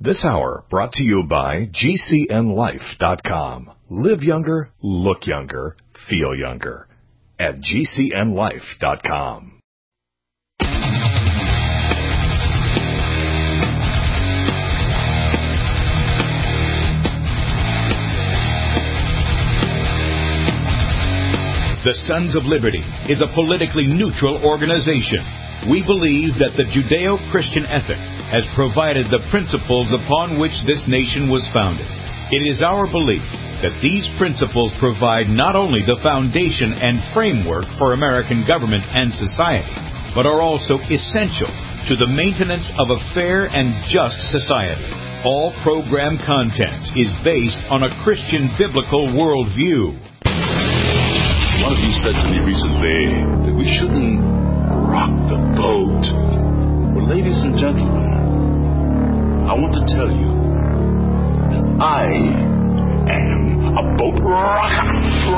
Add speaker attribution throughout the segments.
Speaker 1: This hour brought to you by GCNLife.com. Live younger, look younger, feel younger. At GCNLife.com.
Speaker 2: The Sons of Liberty is a politically neutral organization. We believe that the Judeo-Christian ethic has provided the principles upon which this nation was founded. It is our belief that these principles provide not only the foundation and framework for American government and society, but are also essential to the maintenance of a fair and just society. All program content is based on a Christian biblical worldview.
Speaker 3: One of you said to me recently that we shouldn't rock the boat. Well, ladies and gentlemen, I want to tell you that I am a boat rocker.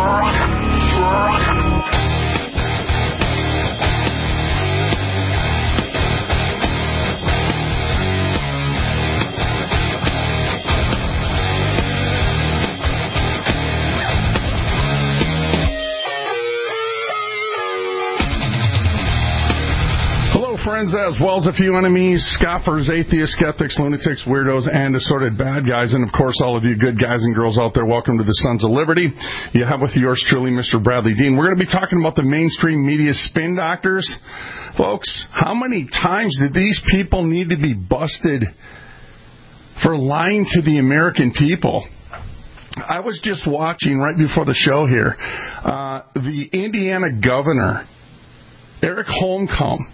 Speaker 4: Friends, as well as a few enemies, scoffers, atheists, skeptics, lunatics, weirdos, and assorted bad guys. And, of course, all of you good guys and girls out there, welcome to the Sons of Liberty. You have with yours truly, Mr. Bradley Dean. We're going to be talking about the mainstream media spin doctors. Folks, how many times did these people need to be busted for lying to the American people? I was just watching right before the show here, the Indiana governor, Eric Holcomb,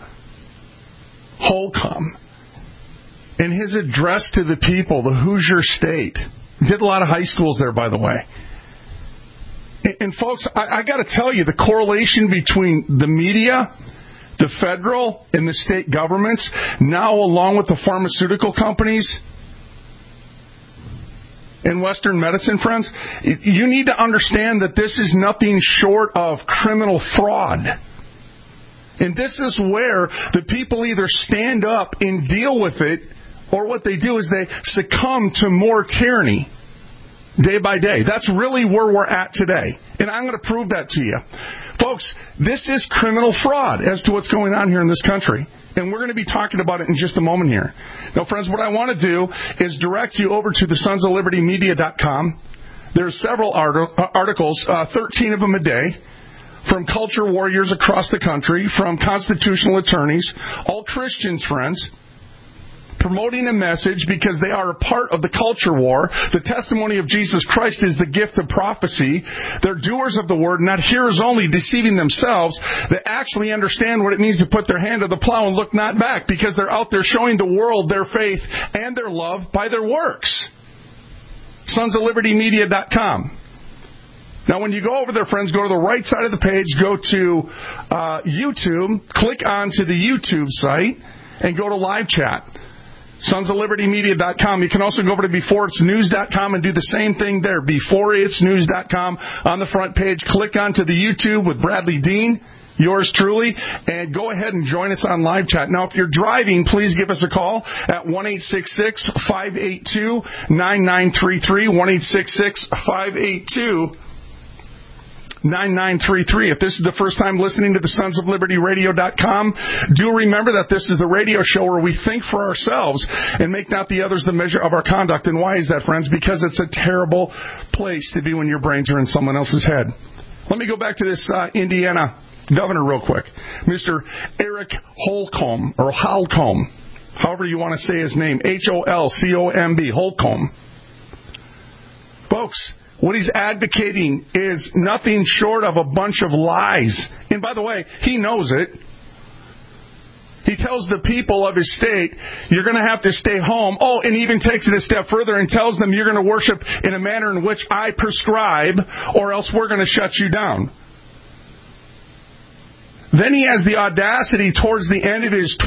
Speaker 4: in his address to the people, the Hoosier State. Did a lot of high schools there, by the way. And folks, I got to tell you, the correlation between the media, the federal, and the state governments, now along with the pharmaceutical companies and Western medicine, friends, you need to understand that this is nothing short of criminal fraud. And this is where the people either stand up and deal with it, or what they do is they succumb to more tyranny day by day. That's really where we're at today. And I'm going to prove that to you. Folks, this is criminal fraud as to what's going on here in this country. And we're going to be talking about it in just a moment here. Now, friends, what I want to do is direct you over to the sonsoflibertymedia.com. There's several articles, 13 of them a day, from culture warriors across the country, from constitutional attorneys, all Christians, friends, promoting a message because they are a part of the culture war. The testimony of Jesus Christ is the gift of prophecy. They're doers of the word, not hearers only, deceiving themselves. They actually understand what it means to put their hand to the plow and look not back, because they're out there showing the world their faith and their love by their works. sonsoflibertymedia.com. Now, when you go over there, friends, go to the right side of the page, go to YouTube, click onto the YouTube site, and go to live chat. sonsoflibertymedia.com. You can also go over to beforeitsnews.com and do the same thing there. beforeitsnews.com on the front page. Click onto the YouTube with Bradley Dean, yours truly, and go ahead and join us on live chat. Now, if you're driving, please give us a call at 1-866-582-9933, 1-866-582-9933. If this is the first time listening to the Sons of Liberty Radio.com, do remember that this is the radio show where we think for ourselves and make not the others the measure of our conduct. And why is that, friends? Because it's a terrible place to be when your brains are in someone else's head. Let me go back to this Indiana governor real quick. Mr. Eric Holcomb, or Holcomb, however you want to say his name, Holcomb, Holcomb. Folks, what he's advocating is nothing short of a bunch of lies. And by the way, he knows it. He tells the people of his state, you're going to have to stay home. Oh, and he even takes it a step further and tells them you're going to worship in a manner in which I prescribe, or else we're going to shut you down. Then he has the audacity towards the end of his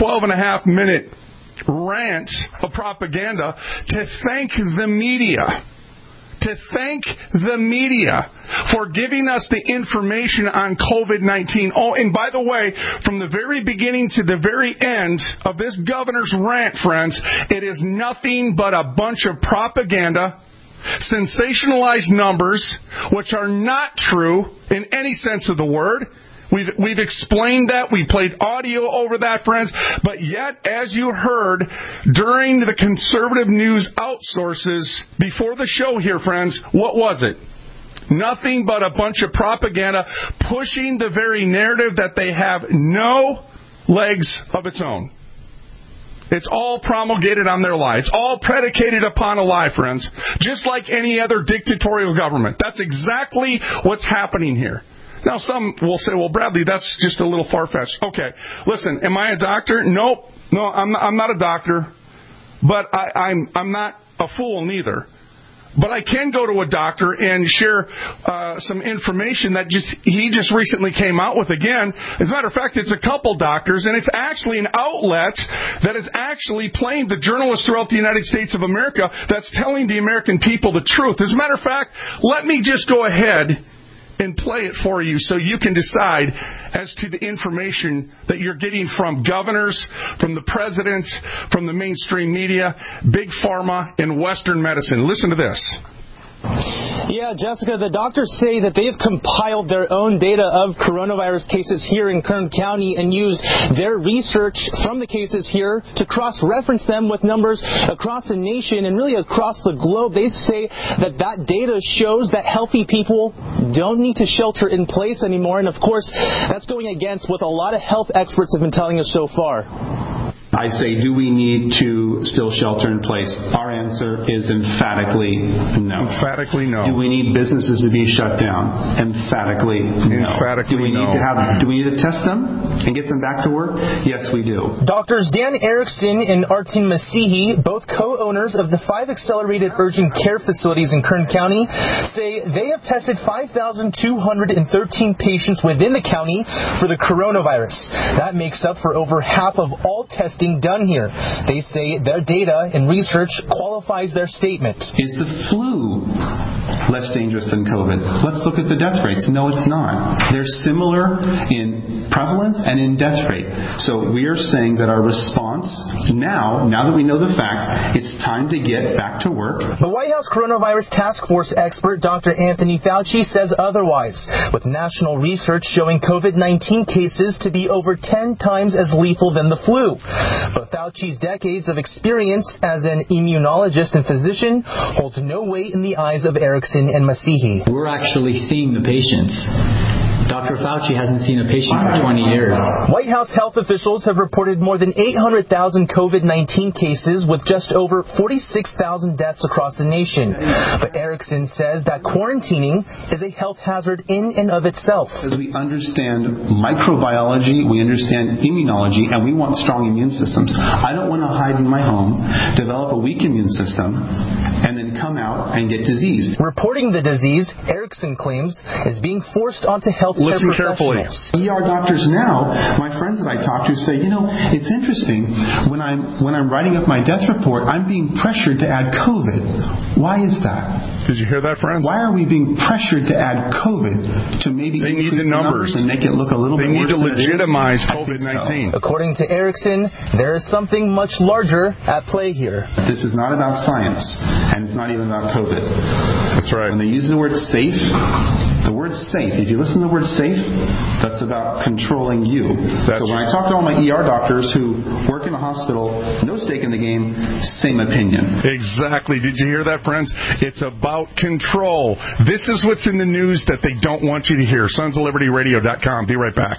Speaker 4: 12.5-minute rant of propaganda to thank the media. to thank the media for giving us the information on COVID-19. Oh, and by the way, from the very beginning to the very end of this governor's rant, friends, it is nothing but a bunch of propaganda, sensationalized numbers, which are not true in any sense of the word. We've explained that. We played audio over that, friends. But yet, as you heard during the conservative news outsources before the show here, friends, what was it? Nothing but a bunch of propaganda pushing the very narrative that they have no legs of its own. It's all promulgated on their lie. It's all predicated upon a lie, friends. Just like any other dictatorial government. That's exactly what's happening here. Now, some will say, well, Bradley, that's just a little far-fetched. Okay, listen, am I a doctor? Nope. No, I'm not a doctor. But I'm not a fool neither. But I can go to a doctor and share some information that he just recently came out with again. As a matter of fact, it's a couple doctors, and it's actually an outlet that is actually playing the journalists throughout the United States of America that's telling the American people the truth. As a matter of fact, let me just go ahead and play it for you so you can decide as to the information that you're getting from governors, from the president, from the mainstream media, big pharma, and Western medicine. Listen to this.
Speaker 5: Yeah, Jessica, the doctors say that they have compiled their own data of coronavirus cases here in Kern County and used their research from the cases here to cross-reference them with numbers across the nation and really across the globe. They say that data shows that healthy people don't need to shelter in place anymore. And, of course, that's going against what a lot of health experts have been telling us so far.
Speaker 6: I say, do we need to still shelter in place? Our answer is emphatically no.
Speaker 4: Emphatically no.
Speaker 6: Do we need businesses to be shut down? Emphatically no.
Speaker 4: Emphatically no.
Speaker 6: Do we need to test them and get them back to work? Yes, we do.
Speaker 5: Doctors Dan Erickson and Artin Masihi, both co-owners of the 5 accelerated urgent care facilities in Kern County, say they have tested 5,213 patients within the county for the coronavirus. That makes up for over half of all testing done here. They say their data and research qualifies their statement.
Speaker 6: Is the flu less dangerous than COVID? Let's look at the death rates. No, it's not. They're similar in prevalence and in death rate. So we are saying that our response now that we know the facts, it's time to get back to work.
Speaker 5: The White House Coronavirus Task Force expert Dr. Anthony Fauci says otherwise, with national research showing COVID-19 cases to be over 10 times as lethal than the flu. But Fauci's decades of experience as an immunologist and physician holds no weight in the eyes of Erickson and Masihi.
Speaker 7: We're actually seeing the patients. Dr. Fauci hasn't seen a patient for 20 years.
Speaker 5: White House health officials have reported more than 800,000 COVID-19 cases with just over 46,000 deaths across the nation. But Erickson says that quarantining is a health hazard in and of itself.
Speaker 6: As we understand microbiology, we understand immunology, and we want strong immune systems. I don't want to hide in my home, develop a weak immune system, and then come out and get diseased.
Speaker 5: Reporting the disease, Erickson claims, is being forced onto healthcare
Speaker 4: Listen carefully.
Speaker 6: ER doctors now, my friends that I talk to say, it's interesting. When I'm writing up my death report, I'm being pressured to add COVID. Why is that?
Speaker 4: Did you hear that, friends?
Speaker 6: Why are we being pressured to add COVID to maybe
Speaker 4: they need the numbers
Speaker 6: and make it look a little bit worse?
Speaker 4: They need to legitimize COVID-19.
Speaker 5: So. According to Erickson, there is something much larger at play here.
Speaker 6: This is not about science, and it's not even about COVID.
Speaker 4: That's right.
Speaker 6: When they use the word safe, if you listen to the word safe, that's about controlling you. So when I talk to all my ER doctors who work in a hospital, no stake in the game, same opinion.
Speaker 4: Exactly. Did you hear that, friends? It's about control. This is what's in the news that they don't want you to hear. SonsOfLibertyRadio.com. Be right back.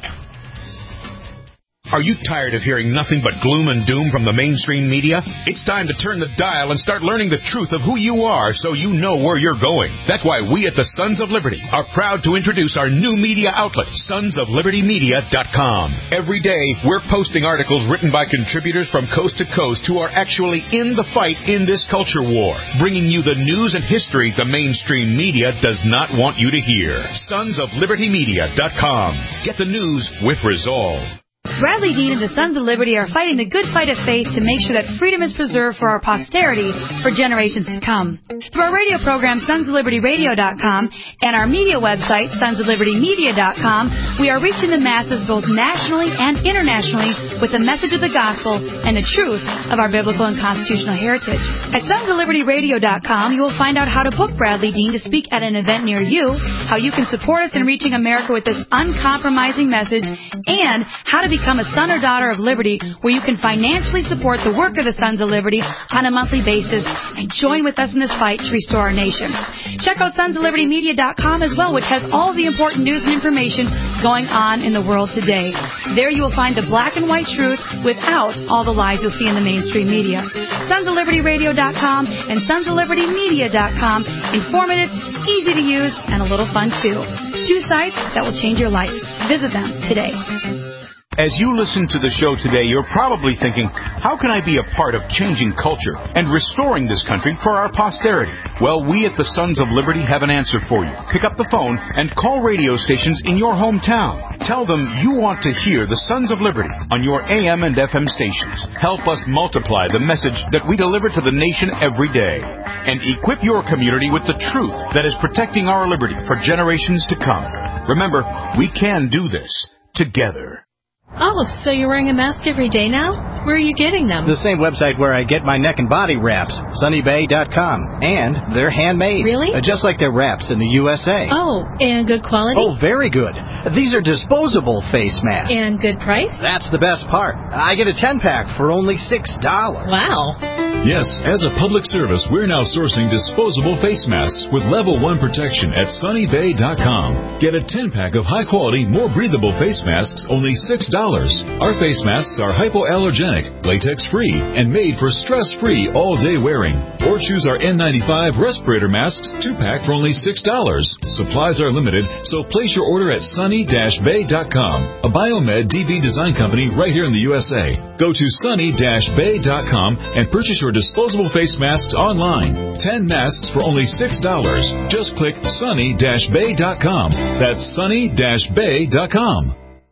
Speaker 2: Are you tired of hearing nothing but gloom and doom from the mainstream media? It's time to turn the dial and start learning the truth of who you are so you know where you're going. That's why we at the Sons of Liberty are proud to introduce our new media outlet, SonsOfLibertyMedia.com. Every day, we're posting articles written by contributors from coast to coast who are actually in the fight in this culture war, bringing you the news and history the mainstream media does not want you to hear. SonsOfLibertyMedia.com. Get the news with resolve.
Speaker 8: Bradley Dean and the Sons of Liberty are fighting the good fight of faith to make sure that freedom is preserved for our posterity for generations to come. Through our radio program, sonsoflibertyradio.com, and our media website, sonsoflibertymedia.com, we are reaching the masses both nationally and internationally with the message of the gospel and the truth of our biblical and constitutional heritage. At sonsoflibertyradio.com, you will find out how to book Bradley Dean to speak at an event near you, how you can support us in reaching America with this uncompromising message, and how to become a son or daughter of liberty, where you can financially support the work of the Sons of Liberty on a monthly basis and join with us in this fight to restore our nation. Check out sonsoflibertymedia.com as well, which has all the important news and information going on in the world today. There you will find the black and white truth without all the lies you'll see in the mainstream media. sonsoflibertyradio.com and sonsoflibertymedia.com. Informative, easy to use, and a little fun too. 2 sites that will change your life. Visit them today.
Speaker 2: As you listen to the show today, you're probably thinking, how can I be a part of changing culture and restoring this country for our posterity? Well, we at the Sons of Liberty have an answer for you. Pick up the phone and call radio stations in your hometown. Tell them you want to hear the Sons of Liberty on your AM and FM stations. Help us multiply the message that we deliver to the nation every day. And equip your community with the truth that is protecting our liberty for generations to come. Remember, we can do this together.
Speaker 9: Oh, so you're wearing a mask every day now? Where are you getting them?
Speaker 10: The same website where I get my neck and body wraps, sunnybay.com. And they're handmade.
Speaker 9: Really?
Speaker 10: Just like their wraps in the USA.
Speaker 9: Oh, and good quality?
Speaker 10: Oh, very good. These are disposable face masks.
Speaker 9: And good price?
Speaker 10: That's the best part. I get a 10-pack for only $6.
Speaker 9: Wow.
Speaker 11: Yes, as a public service, we're now sourcing disposable face masks with level 1 protection at sunnybay.com. Get a 10-pack of high-quality, more breathable face masks, only $6. Our face masks are hypoallergenic, latex-free, and made for stress-free all-day wearing. Or choose our N95 respirator masks 2-pack for only $6. Supplies are limited, so place your order at sunny-bay.com, a Biomed DB design company right here in the USA. Go to sunny-bay.com and purchase your disposable face masks online. 10 masks for only $6. Just click sunny-bay.com. That's sunny-bay.com.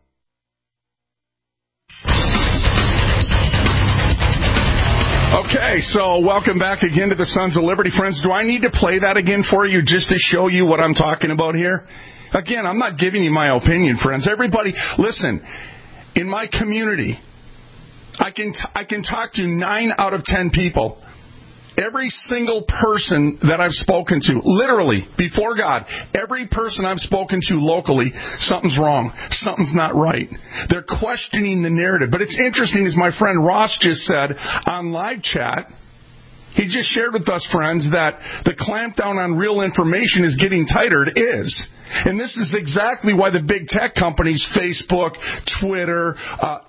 Speaker 4: Okay, so welcome back again to the Sons of Liberty. Friends, do I need to play that again for you just to show you what I'm talking about here? Again, I'm not giving you my opinion, friends. Everybody, listen, in my community, I can talk to 9 out of 10 people. Every single person that I've spoken to, literally, before God, every person I've spoken to locally, something's wrong. Something's not right. They're questioning the narrative. But it's interesting, as my friend Ross just said on live chat, he just shared with us, friends, that the clampdown on real information is getting tighter. It is. And this is exactly why the big tech companies, Facebook, Twitter,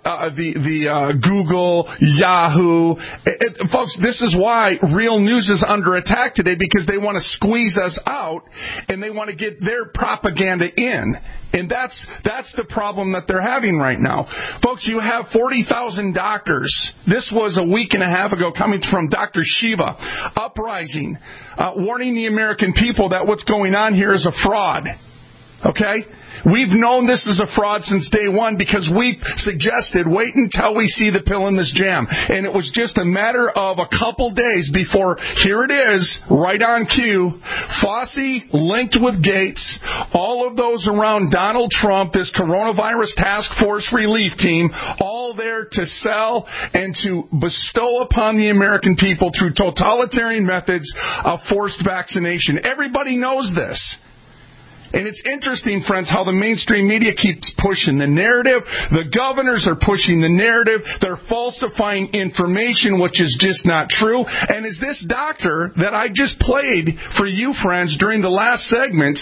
Speaker 4: Google, Yahoo, folks, this is why real news is under attack today, because they want to squeeze us out and they want to get their propaganda in. And that's the problem that they're having right now. Folks, you have 40,000 doctors. This was a week and a half ago coming from Dr. Shiva, uprising, warning the American people that what's going on here is a fraud. Okay? We've known this is a fraud since day one because we suggested wait until we see the pill in this jam. And it was just a matter of a couple days before, here it is, right on cue, Fauci linked with Gates, all of those around Donald Trump, this coronavirus task force relief team, all there to sell and to bestow upon the American people through totalitarian methods of forced vaccination. Everybody knows this. And it's interesting, friends, how the mainstream media keeps pushing the narrative. The governors are pushing the narrative. They're falsifying information, which is just not true. And as this doctor that I just played for you, friends, during the last segment,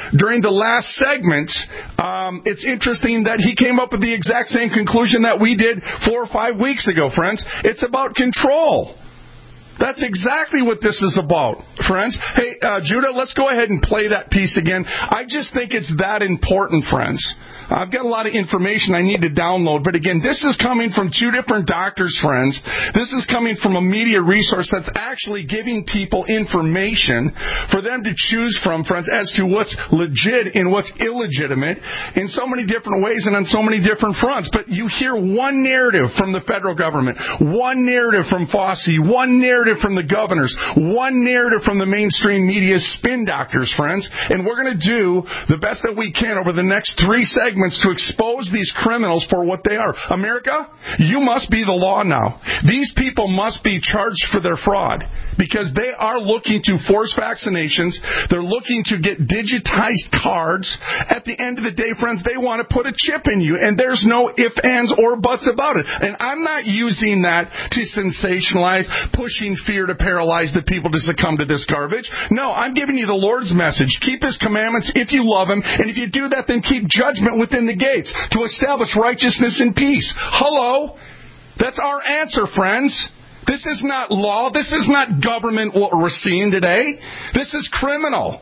Speaker 4: it's interesting that he came up with the exact same conclusion that we did 4 or 5 weeks ago, friends. It's about control. That's exactly what this is about, friends. Hey, Judah, let's go ahead and play that piece again. I just think it's that important, friends. I've got a lot of information I need to download, but again, this is coming from two different doctors, friends. This is coming from a media resource that's actually giving people information for them to choose from, friends, as to what's legit and what's illegitimate in so many different ways and on so many different fronts. But you hear one narrative from the federal government, one narrative from Fauci, one narrative from the governors, one narrative from the mainstream media spin doctors, friends. And we're going to do the best that we can over the next 3 segments to expose these criminals for what they are. America, you must be the law now. These people must be charged for their fraud because they are looking to force vaccinations. They're looking to get digitized cards. At the end of the day, friends, they want to put a chip in you, and there's no ifs, ands, or buts about it. And I'm not using that to sensationalize, pushing fear to paralyze the people to succumb to this garbage. No, I'm giving you the Lord's message. Keep His commandments if you love Him, and if you do that, then keep judgment within the gates to establish righteousness and peace. Hello? That's our answer, friends. This is not law. This is not government what we're seeing today. This is criminal.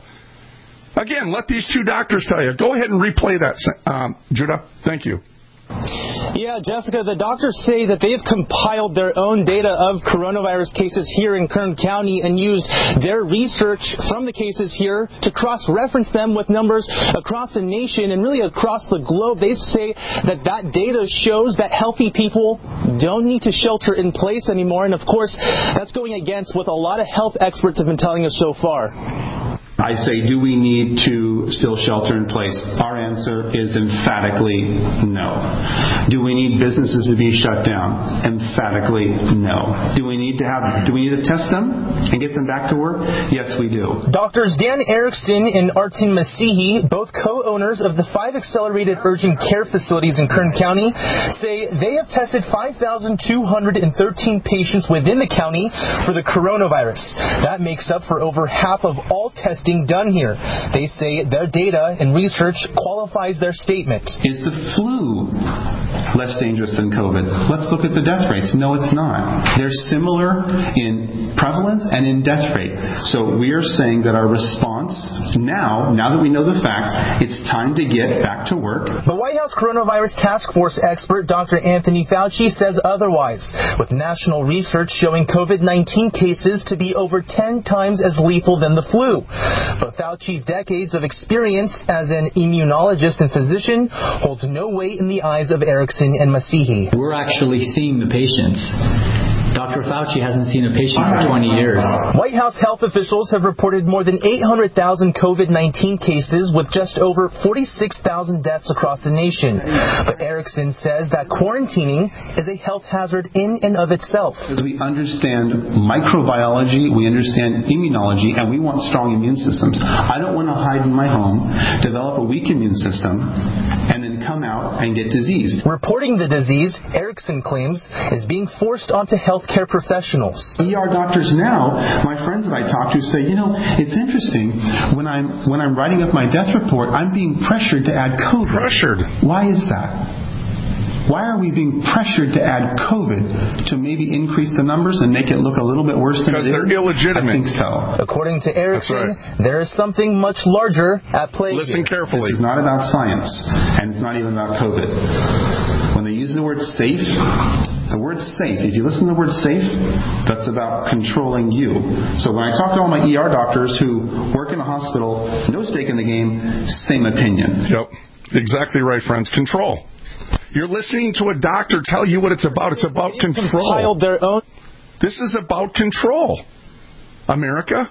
Speaker 4: Again, let these 2 doctors tell you. Go ahead and replay that, Judah. Thank you.
Speaker 5: Yeah, Jessica, the doctors say that they have compiled their own data of coronavirus cases here in Kern County and used their research from the cases here to cross-reference them with numbers across the nation and really across the globe. They say that data shows that healthy people don't need to shelter in place anymore. And, of course, that's going against what a lot of health experts have been telling us so far.
Speaker 6: I say, do we need to still shelter in place? Our answer is emphatically no. Do we need businesses to be shut down? Emphatically no. Do we need to test them and get them back to work? Yes, we do.
Speaker 5: Doctors Dan Erickson and Artin Masihi, both co-owners of the 5 accelerated urgent care facilities in Kern County, say they have tested 5,213 patients within the county for the coronavirus. That makes up for over half of all testing done here. They say their data and research qualifies their statement.
Speaker 6: Is the flu less dangerous than COVID? Let's look at the death rates. No, it's not. They're similar in prevalence and in death rate. So we are saying that our response now that we know the facts, it's time to get back to work.
Speaker 5: The White House Coronavirus Task Force expert Dr. Anthony Fauci says otherwise, with national research showing COVID-19 cases to be over 10 times as lethal than the flu. But Fauci's decades of experience as an immunologist and physician holds no weight in the eyes of Erickson and Masihi.
Speaker 7: We're actually seeing the patients. Dr. Fauci hasn't seen a patient for 20 years.
Speaker 5: White House health officials have reported more than 800,000 COVID-19 cases with just over 46,000 deaths across the nation. But Erickson says that quarantining is a health hazard in and of itself.
Speaker 6: We understand microbiology, we understand immunology, and we want strong immune systems. I don't want to hide in my home, develop a weak immune system, and then come out and get diseased.
Speaker 5: Reporting the disease, Erickson claims, is being forced onto healthcare professionals.
Speaker 6: ER doctors now, my friends that I talk to say, it's interesting, when I'm writing up my death report, I'm being pressured to add COVID.
Speaker 4: Pressured?
Speaker 6: Why is that? Why are we being pressured to add COVID to maybe increase the numbers and make it look a little bit worse than it is?
Speaker 4: Because they're illegitimate.
Speaker 6: I think so.
Speaker 5: According to Erickson, there is something much larger at play.
Speaker 4: Listen carefully.
Speaker 6: This is not about science, and it's not even about COVID. When they use the word safe, if you listen to the word safe, that's about controlling you. So when I talk to all my ER doctors who work in a hospital, no stake in the game, same opinion.
Speaker 4: Yep. Exactly right, friends. Control. You're listening to a doctor tell you what it's about. It's about control. This is about control. America.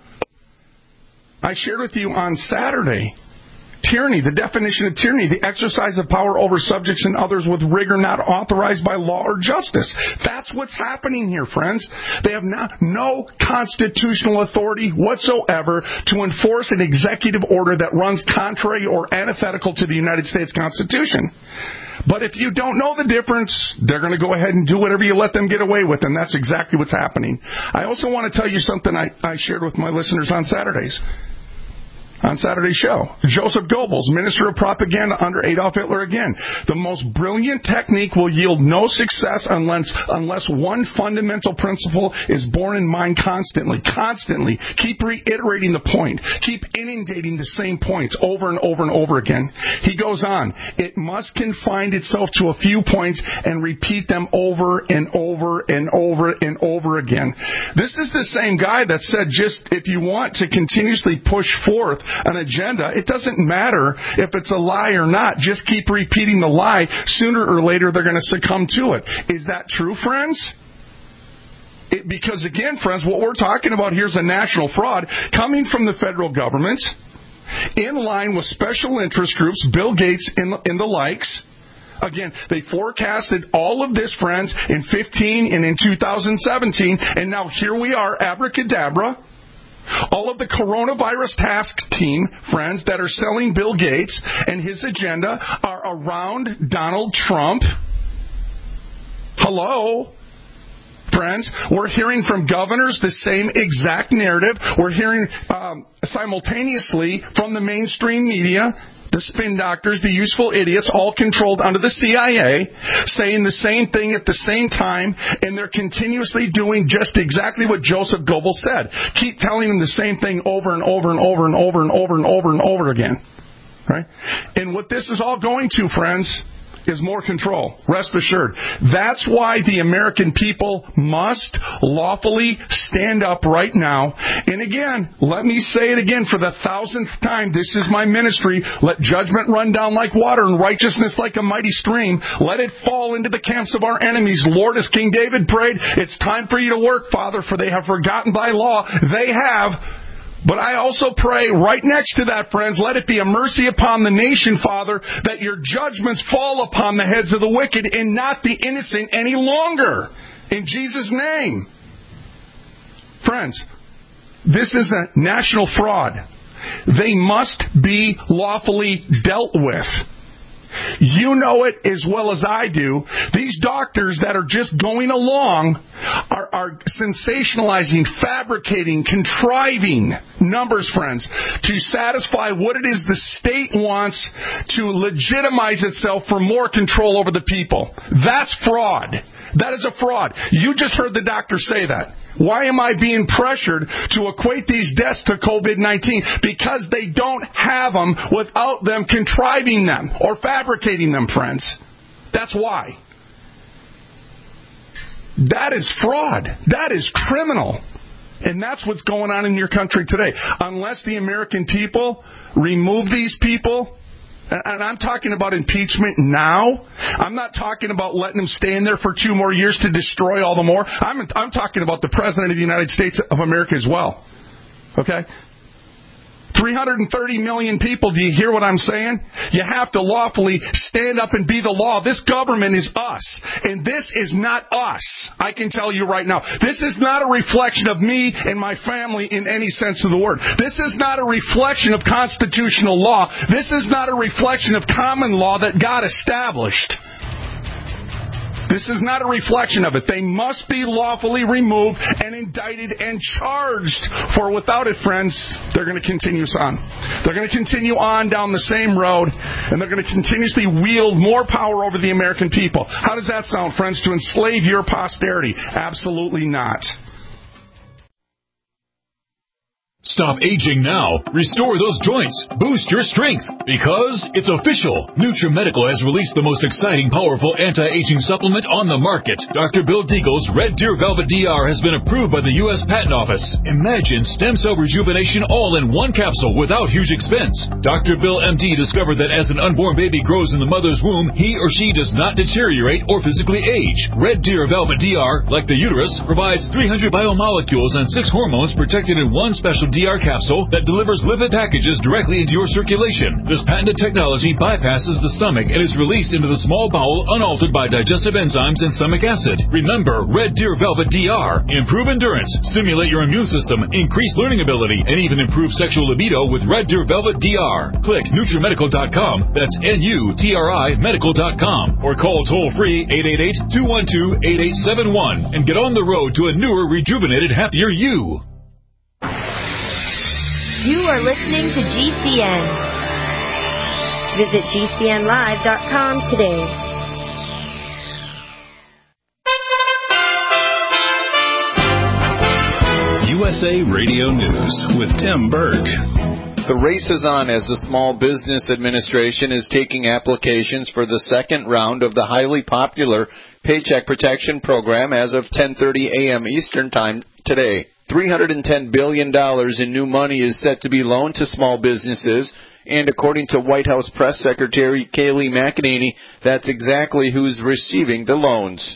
Speaker 4: I shared with you on Saturday, tyranny, the definition of tyranny, the exercise of power over subjects and others with rigor not authorized by law or justice. That's what's happening here, friends. They have no constitutional authority whatsoever to enforce an executive order that runs contrary or antithetical to the United States Constitution. But if you don't know the difference, they're going to go ahead and do whatever you let them get away with, and that's exactly what's happening. I also want to tell you something I shared with my listeners on Saturdays. on Saturday's show. Joseph Goebbels, minister of propaganda under Adolf Hitler again. The most brilliant technique will yield no success unless one fundamental principle is borne in mind constantly. Constantly. Keep reiterating the point. Keep inundating the same points over and over and over again. He goes on. It must confine itself to a few points and repeat them over and over and over and over again. This is the same guy that said, just if you want to continuously push forth an agenda, it doesn't matter if it's a lie or not. Just keep repeating the lie. Sooner or later, they're going to succumb to it. Is that true, friends? Because again, friends, what we're talking about here is a national fraud coming from the federal government in line with special interest groups, Bill Gates and the likes. Again, they forecasted all of this, friends, in 2015 and in 2017, and now here we are, abracadabra. All of the coronavirus task team, friends, that are selling Bill Gates and his agenda are around Donald Trump. Hello? Friends, we're hearing from governors the same exact narrative. We're hearing simultaneously from the mainstream media, the spin doctors, the useful idiots, all controlled under the CIA, saying the same thing at the same time, and they're continuously doing just exactly what Joseph Goebbels said. Keep telling them the same thing over and over and over and over and over and over and over again. Right? And what this is all going to, friends, is more control. Rest assured. That's why the American people must lawfully stand up right now. And again, let me say it again for the 1,000th time. This is my ministry. Let judgment run down like water and righteousness like a mighty stream. Let it fall into the camps of our enemies. Lord, as King David prayed, it's time for you to work, Father, for they have forgotten thy law. They have. But I also pray right next to that, friends, let it be a mercy upon the nation, Father, that your judgments fall upon the heads of the wicked and not the innocent any longer. In Jesus' name. Friends, this is a national fraud. They must be lawfully dealt with. You know it as well as I do. These doctors that are just going along are sensationalizing, fabricating, contriving numbers, friends, to satisfy what it is the state wants to legitimize itself for more control over the people. That's fraud. That is a fraud. You just heard the doctor say that. Why am I being pressured to equate these deaths to COVID-19? Because they don't have them without them contriving them or fabricating them, friends. That's why. That is fraud. That is criminal. And that's what's going on in your country today. Unless the American people remove these people, and I'm talking about impeachment now. I'm not talking about letting them stay in there for 2 more years to destroy all the more. I'm talking about the President of the United States of America as well. Okay? 330 million people, do you hear what I'm saying? You have to lawfully stand up and be the law. This government is us. And this is not us. I can tell you right now. This is not a reflection of me and my family in any sense of the word. This is not a reflection of constitutional law. This is not a reflection of common law that God established. This is not a reflection of it. They must be lawfully removed and indicted and charged. For without it, friends, they're going to continue on. They're going to continue on down the same road, and they're going to continuously wield more power over the American people. How does that sound, friends? To enslave your posterity? Absolutely not.
Speaker 11: Stop aging now. Restore those joints. Boost your strength. Because it's official. NutriMedical has released the most exciting, powerful anti-aging supplement on the market. Dr. Bill Deagle's Red Deer Velvet DR has been approved by the U.S. Patent Office. Imagine stem cell rejuvenation all in one capsule without huge expense. Dr. Bill MD discovered that as an unborn baby grows in the mother's womb, he or she does not deteriorate or physically age. Red Deer Velvet DR, like the uterus, provides 300 biomolecules and 6 hormones protected in one special DR capsule that delivers lipid packages directly into your circulation. This patented technology bypasses the stomach and is released into the small bowel unaltered by digestive enzymes and stomach acid. Remember, Red Deer Velvet DR. Improve endurance, stimulate your immune system, increase learning ability, and even improve sexual libido with Red Deer Velvet DR. Click NutriMedical.com, that's NUTRI Medical.com, or call toll-free 888-212-8871 and get on the road to a newer, rejuvenated, happier you.
Speaker 12: You are listening to GCN. Visit GCNlive.com today.
Speaker 11: USA Radio News with Tim Berg.
Speaker 13: The race is on as the Small Business Administration is taking applications for the second round of the highly popular Paycheck Protection Program as of 10:30 a.m. Eastern Time today. $310 billion in new money is set to be loaned to small businesses, and according to White House Press Secretary Kayleigh McEnany, that's exactly who's receiving the loans.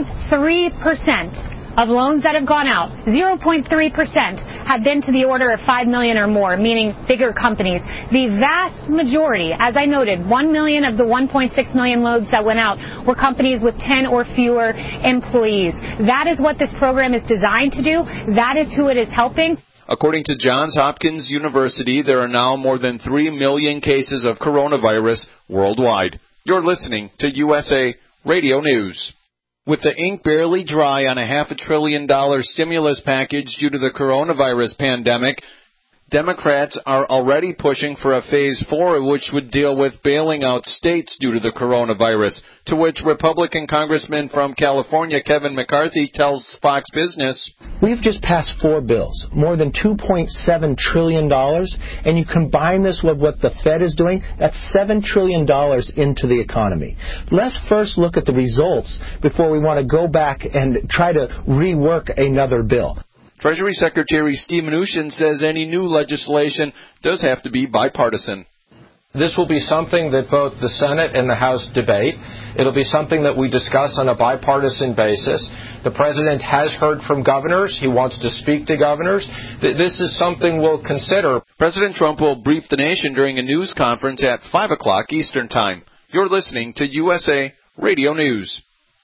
Speaker 14: 0.3% of loans that have gone out, 0.3%, have been to the order of $5 million or more, meaning bigger companies. The vast majority, as I noted, 1 million of the 1.6 million loans that went out were companies with 10 or fewer employees. That is what this program is designed to do. That is who it is helping.
Speaker 13: According to Johns Hopkins University, there are now more than 3 million cases of coronavirus worldwide. You're listening to USA Radio News. With the ink barely dry on a $500 billion stimulus package due to the coronavirus pandemic, Democrats are already pushing for a Phase 4, which would deal with bailing out states due to the coronavirus, to which Republican Congressman from California Kevin McCarthy tells Fox Business,
Speaker 15: "We've just passed 4 bills, more than $2.7 trillion, and you combine this with what the Fed is doing, that's $7 trillion into the economy. Let's first look at the results before we want to go back and try to rework another bill."
Speaker 13: Treasury Secretary Steve Mnuchin says any new legislation does have to be bipartisan.
Speaker 16: This will be something that both the Senate and the House debate. It'll be something that we discuss on a bipartisan basis. The President has heard from governors. He wants to speak to governors. This is something we'll consider.
Speaker 13: President Trump will brief the nation during a news conference at 5 o'clock Eastern Time. You're listening to USA Radio News.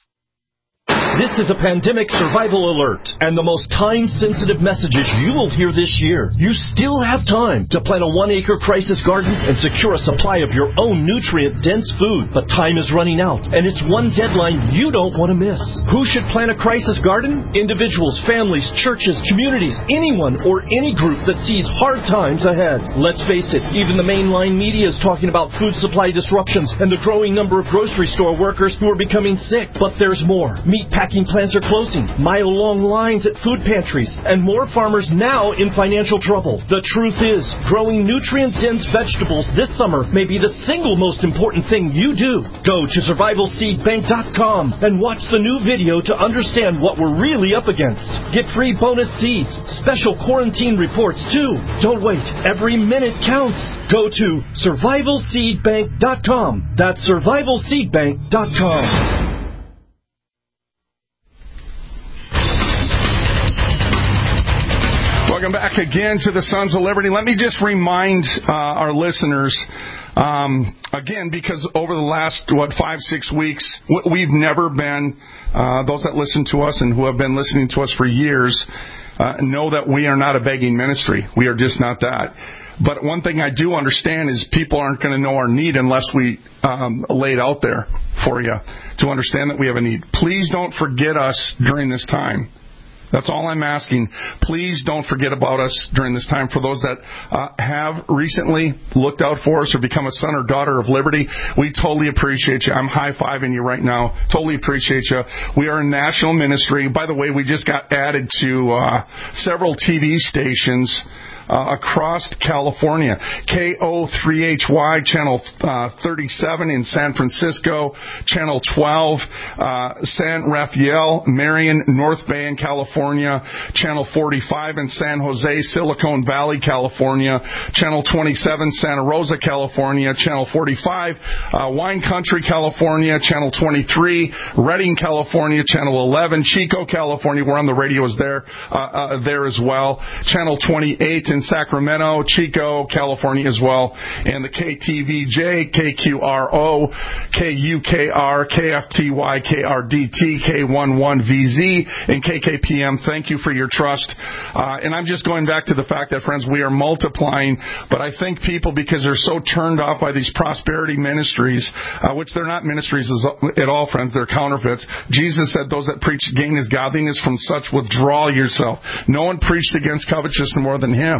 Speaker 17: This is a pandemic survival alert and the most time-sensitive messages you will hear this year. You still have time to plant a 1-acre crisis garden and secure a supply of your own nutrient-dense food. But time is running out, and it's one deadline you don't want to miss. Who should plant a crisis garden? Individuals, families, churches, communities, anyone or any group that sees hard times ahead. Let's face it, even the mainline media is talking about food supply disruptions and the growing number of grocery store workers who are becoming sick. But there's more. Meatpacking plants are closing, mile-long lines at food pantries, and more farmers now in financial trouble. The truth is, growing nutrient-dense vegetables this summer may be the single most important thing you do. Go to survivalseedbank.com and watch the new video to understand what we're really up against. Get free bonus seeds, special quarantine reports too. Don't wait. Every minute counts. Go to survivalseedbank.com. That's survivalseedbank.com.
Speaker 4: Welcome back again to the Sons of Liberty. Let me just remind our listeners, again, because over the last, 5-6 weeks, we've never been, those that listen to us and who have been listening to us for years, know that we are not a begging ministry. We are just not that. But one thing I do understand is people aren't going to know our need unless we lay it out there for you to understand that we have a need. Please don't forget us during this time. That's all I'm asking. Please don't forget about us during this time. For those that have recently looked out for us or become a son or daughter of liberty, we totally appreciate you. I'm high-fiving you right now. Totally appreciate you. We are a national ministry. By the way, we just got added to several TV stations across California. KO3HY, Channel 37 in San Francisco, Channel 12, San Rafael, Marion, North Bay in California, Channel 45 in San Jose, Silicon Valley, California, Channel 27, Santa Rosa, California, Channel 45, Wine Country, California, Channel 23, Redding, California, Channel 11, Chico, California, we're on the radios there as well, Channel 28 in Sacramento, Chico, California as well, and the KTVJ, KQRO, KUKR, KFTY, KRDT, K11VZ, and KKPM. Thank you for your trust. And I'm just going back to the fact that, friends, we are multiplying, but I think people, because they're so turned off by these prosperity ministries, which they're not ministries at all, friends, they're counterfeits. Jesus said those that preach gain is godliness, from such withdraw yourself. No one preached against covetousness more than him.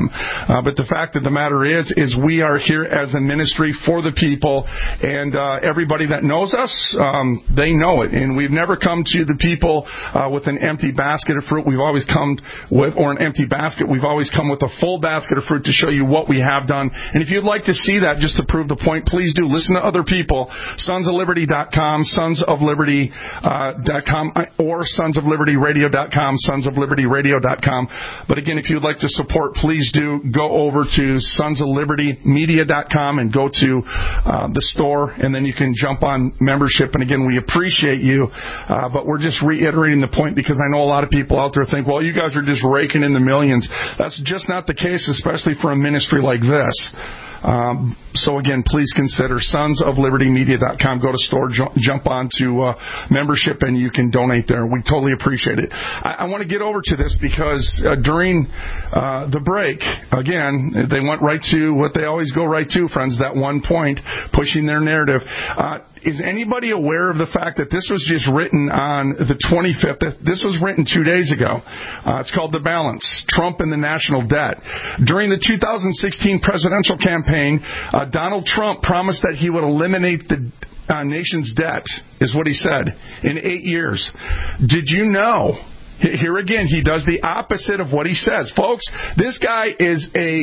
Speaker 4: them. But the fact of the matter is we are here as a ministry for the people, and everybody that knows us, they know it. And we've never come to the people with an empty basket of fruit. We've always come with, or an empty basket. We've always come with a full basket of fruit to show you what we have done. And if you'd like to see that, just to prove the point, please do listen to other people. SonsOfLiberty.com, SonsOfLiberty.com, or SonsOfLibertyRadio.com, SonsOfLibertyRadio.com. But again, if you'd like to support, please do go over to SonsOfLibertyMedia.com and go to the store, and then you can jump on membership. And again, we appreciate you, but we're just reiterating the point because I know a lot of people out there think, well, you guys are just raking in the millions. That's just not the case, especially for a ministry like this. So again, please consider SonsOfLibertyMedia.com. Go to store, jump on to membership, and you can donate there. We totally appreciate it. I want to get over to this because during the break, again, they went right to what they always go right to, friends, that one point, pushing their narrative. Is anybody aware of the fact that this was just written on the 25th? This was written 2 days ago. It's called The Balance, Trump and the National Debt. During the 2016 presidential campaign, Donald Trump promised that he would eliminate the nation's debt, is what he said, in 8 years. Did you know? Here again, he does the opposite of what he says. Folks, this guy is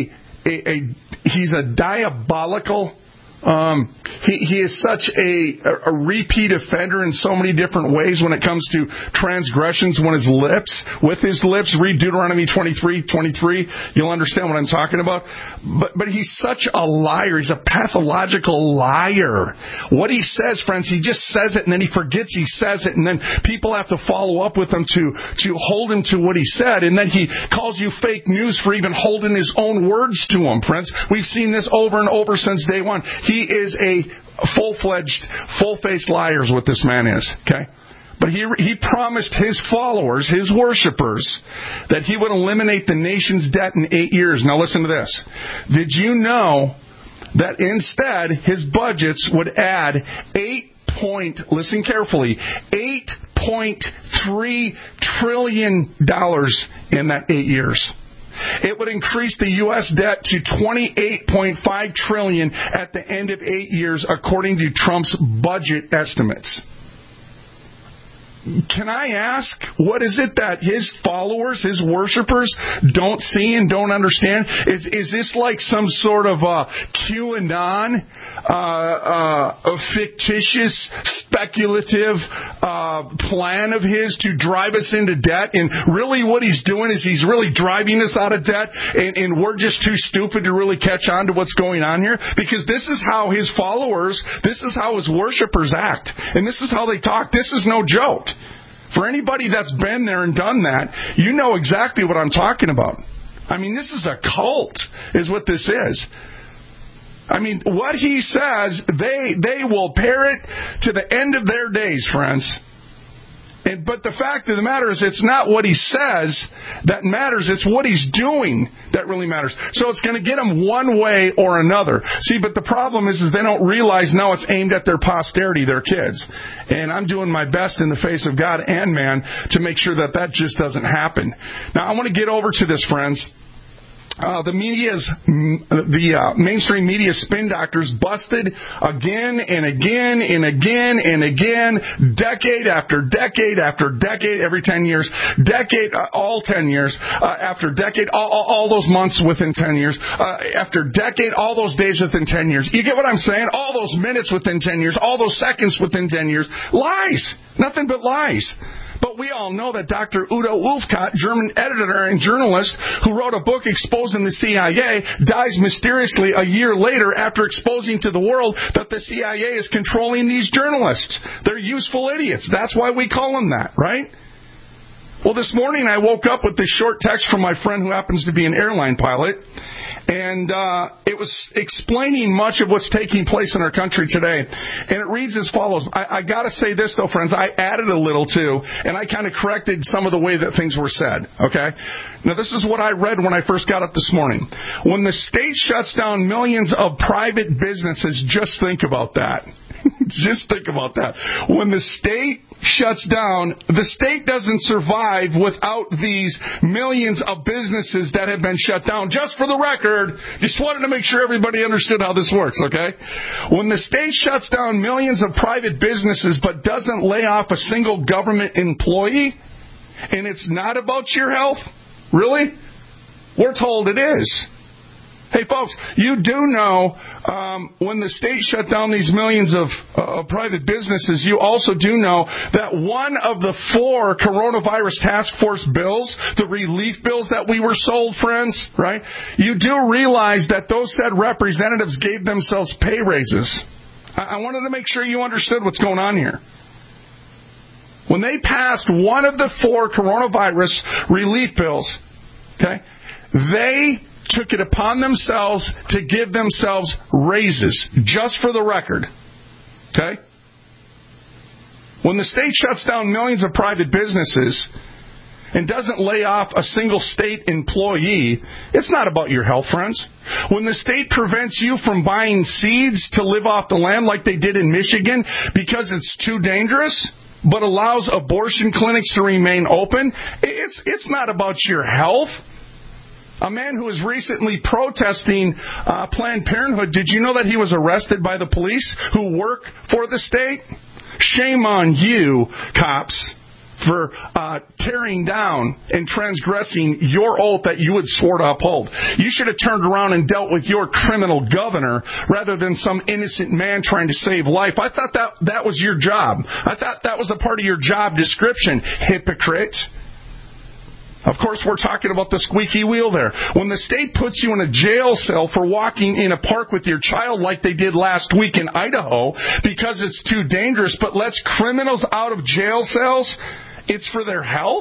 Speaker 4: he's a diabolical. He is such a repeat offender in so many different ways when it comes to transgressions with his lips. Read Deuteronomy 23:23. You'll understand what I'm talking about. But he's such a liar. He's a pathological liar. What he says, friends, he just says it and then he forgets he says it, and then people have to follow up with him to hold him to what he said, and then he calls you fake news for even holding his own words to him, friends. We've seen this over and over since day one. He is a full-fledged, full-faced liar is what this man is, okay? But he promised his followers, his worshipers, that he would eliminate the nation's debt in 8 years. Now listen to this. Did you know that instead his budgets would add listen carefully, $8.3 trillion in that 8 years? It would increase the U.S. debt to $28.5 trillion at the end of 8 years, according to Trump's budget estimates. Can I ask, what is it that his followers, his worshipers, don't see and don't understand? Is this like some sort of QAnon, a fictitious, speculative plan of his to drive us into debt? And really what he's doing is he's really driving us out of debt, and we're just too stupid to really catch on to what's going on here? Because this is how his followers, this is how his worshipers act, and this is how they talk. This is no joke. For anybody that's been there and done that, you know exactly what I'm talking about. I mean, this is a cult, is what this is. I mean, what he says, they will parrot to the end of their days, friends. But the fact of the matter is, it's not what he says that matters. It's what he's doing that really matters. So it's going to get them one way or another. See, but the problem is they don't realize now it's aimed at their posterity, their kids. And I'm doing my best in the face of God and man to make sure that just doesn't happen. Now, I want to get over to this, friends. The mainstream media spin doctors busted again and again and again and again, decade after decade after decade, every 10 years, all 10 years, after decade, all those months within 10 years, after decade, all those days within 10 years. You get what I'm saying? All those minutes within 10 years, all those seconds within 10 years. Lies. Nothing but lies. But we all know that Dr. Udo Ulfkott, German editor and journalist who wrote a book exposing the CIA, dies mysteriously a year later after exposing to the world that the CIA is controlling these journalists. They're useful idiots. That's why we call them that, right? Well, this morning I woke up with this short text from my friend who happens to be an airline pilot. And it was explaining much of what's taking place in our country today. And it reads as follows. I got to say this, though, friends. I added a little, too, and I kind of corrected some of the way that things were said. Okay? Now, this is what I read when I first got up this morning. When the state shuts down millions of private businesses, just think about that. Just think about that. When the state shuts down, the state doesn't survive without these millions of businesses that have been shut down. Just for the record, just wanted to make sure everybody understood how this works, okay? When the state shuts down millions of private businesses but doesn't lay off a single government employee, and it's not about your health, really? We're told it is. Hey, folks, you do know when the state shut down these millions of private businesses, you also do know that one of the 4 coronavirus task force bills, the relief bills that we were sold, friends, right? You do realize that those said representatives gave themselves pay raises. I wanted to make sure you understood what's going on here. When they passed one of the 4 coronavirus relief bills, okay, they took it upon themselves to give themselves raises, just for the record. Okay? When the state shuts down millions of private businesses and doesn't lay off a single state employee, it's not about your health, friends. When the state prevents you from buying seeds to live off the land like they did in Michigan because it's too dangerous, but allows abortion clinics to remain open, it's not about your health. A man who was recently protesting Planned Parenthood, did you know that he was arrested by the police who work for the state? Shame on you, cops, for tearing down and transgressing your oath that you had swore to uphold. You should have turned around and dealt with your criminal governor rather than some innocent man trying to save life. I thought that was your job. I thought that was a part of your job description, hypocrite. Of course, we're talking about the squeaky wheel there. When the state puts you in a jail cell for walking in a park with your child like they did last week in Idaho because it's too dangerous, but lets criminals out of jail cells, it's for their health?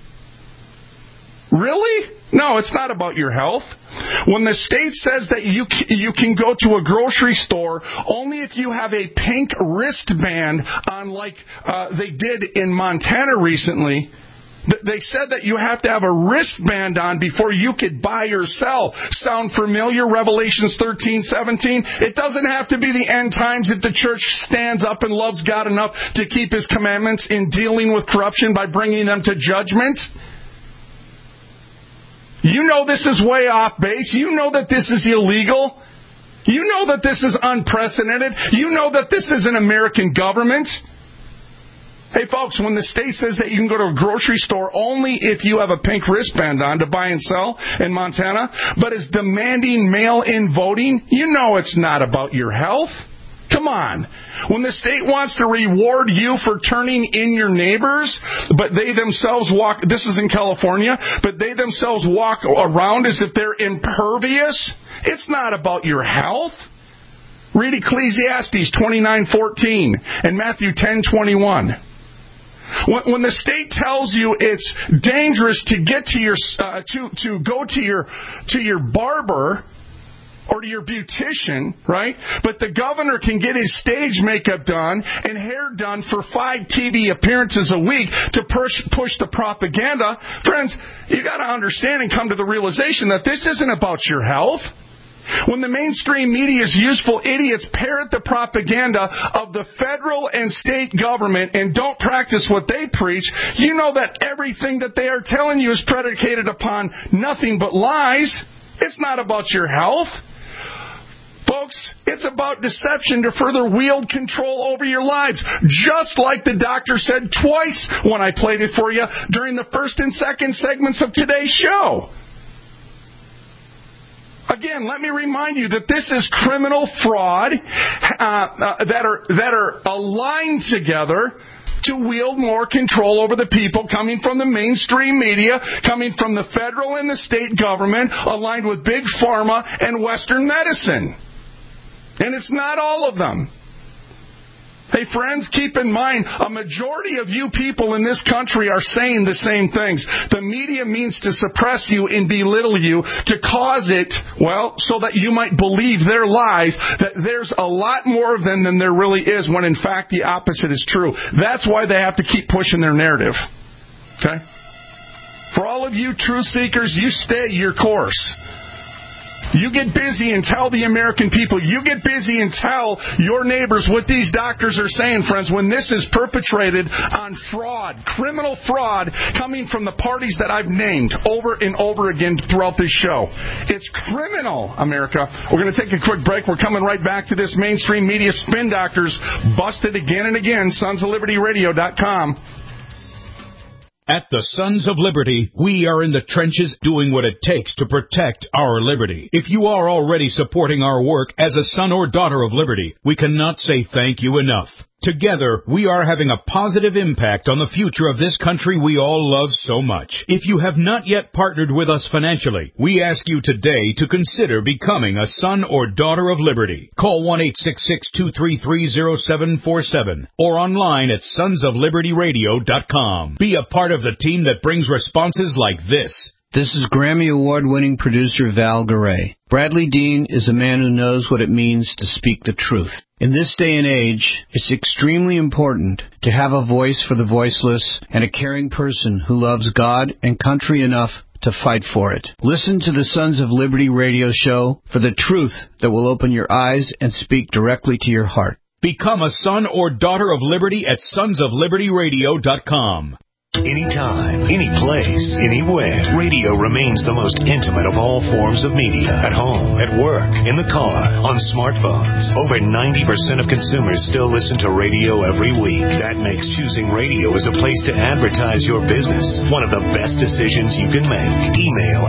Speaker 4: Really? No, it's not about your health. When the state says that you can go to a grocery store only if you have a pink wristband on like they did in Montana recently, they said that you have to have a wristband on before you could buy or sell. Sound familiar? Revelations 13:17. It doesn't have to be the end times if the church stands up and loves God enough to keep His commandments in dealing with corruption by bringing them to judgment. You know this is way off base. You know that this is illegal. You know that this is unprecedented. You know that this is an American government. Hey, folks, when the state says that you can go to a grocery store only if you have a pink wristband on to buy and sell in Montana, but is demanding mail-in voting, you know it's not about your health. Come on. When the state wants to reward you for turning in your neighbors, but they themselves walk, this is in California, but they themselves walk around as if they're impervious, it's not about your health. Read Ecclesiastes 29:14 and Matthew 10:21. When the state tells you it's dangerous to get to your to go to your barber or to your beautician, right? But the governor can get his stage makeup done and hair done for 5 TV appearances a week to push the propaganda. Friends, you got to understand and come to the realization that this isn't about your health. When the mainstream media's useful idiots parrot the propaganda of the federal and state government and don't practice what they preach, you know that everything that they are telling you is predicated upon nothing but lies. It's not about your health. Folks, it's about deception to further wield control over your lives, just like the doctor said twice when I played it for you during the first and second segments of today's show. Again, let me remind you that this is criminal fraud that are aligned together to wield more control over the people, coming from the mainstream media, coming from the federal and the state government, aligned with big pharma and Western medicine. And it's not all of them. Hey, friends, keep in mind, a majority of you people in this country are saying the same things. The media means to suppress you and belittle you, to cause it, well, so that you might believe their lies, that there's a lot more of them than there really is, when in fact the opposite is true. That's why they have to keep pushing their narrative. Okay? For all of you truth seekers, you stay your course. You get busy and tell the American people. You get busy and tell your neighbors what these doctors are saying, friends, when this is perpetrated on fraud, criminal fraud, coming from the parties that I've named over and over again throughout this show. It's criminal, America. We're going to take a quick break. We're coming right back to this mainstream media spin doctors busted again and again. SonsOfLibertyRadio.com.
Speaker 2: At the Sons of Liberty, we are in the trenches doing what it takes to protect our liberty. If you are already supporting our work as a son or daughter of liberty, we cannot say thank you enough. Together, we are having a positive impact on the future of this country we all love so much. If you have not yet partnered with us financially, we ask you today to consider becoming a son or daughter of liberty. Call 1-866-233-0747 or online at sonsoflibertyradio.com. Be a part of the team that brings responses like this.
Speaker 18: This is Grammy Award-winning producer Val Garay. Bradley Dean is a man who knows what it means to speak the truth. In this day and age, it's extremely important to have a voice for the voiceless and a caring person who loves God and country enough to fight for it. Listen to the Sons of Liberty radio show for the truth that will open your eyes and speak directly to your heart.
Speaker 2: Become a son or daughter of liberty at sonsoflibertyradio.com.
Speaker 1: Anytime, any place, anywhere, radio remains the most intimate of all forms of media. At home, at work, in the car, on smartphones. Over 90% of consumers still listen to radio every week. That makes choosing radio as a place to advertise your business one of the best decisions you can make. Email